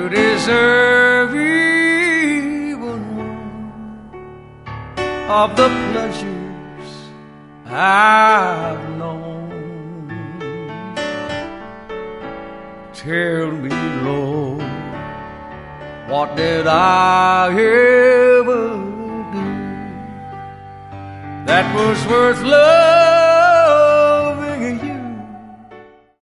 deserve even more of the pleasures I've known. Tell me, Lord, what did I ever do that was worth loving